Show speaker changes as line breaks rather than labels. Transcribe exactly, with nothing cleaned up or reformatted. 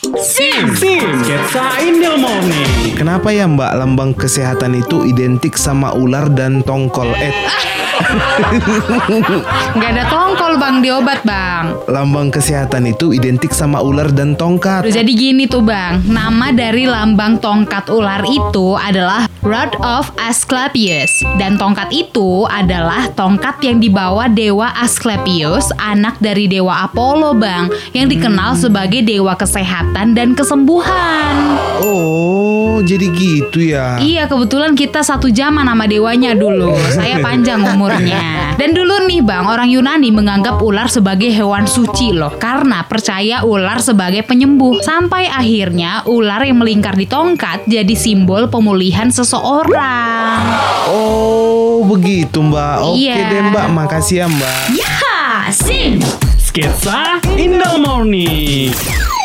Sim, Sim, Sketsa in the Morning.
Kenapa ya Mbak lambang kesehatan itu identik sama ular dan tongkol? Eh,
Nggak ada tongkol bang di obat bang.
lambang kesehatan itu identik sama ular dan tongkat.
Udah jadi gini tuh bang, nama dari lambang tongkat ular itu adalah Rod of Asclepius. Dan tongkat itu adalah tongkat yang dibawa dewa Asclepius, anak dari dewa Apollo bang, yang dikenal sebagai dewa kesehatan dan kesembuhan.
Oh, jadi gitu ya.
Iya, kebetulan kita satu zaman sama dewanya dulu. Saya panjang umurnya. Dan dulu nih bang, orang Yunani menganggap ular sebagai hewan suci loh, karena percaya ular sebagai penyembuh. Sampai akhirnya ular yang melingkar di tongkat jadi simbol pemulihan seseorang.
Oh, begitu Mbak. Oke
Iya.
deh Mbak, makasih ya Mbak.
Ya, Sim.
Sketsa in the Morning.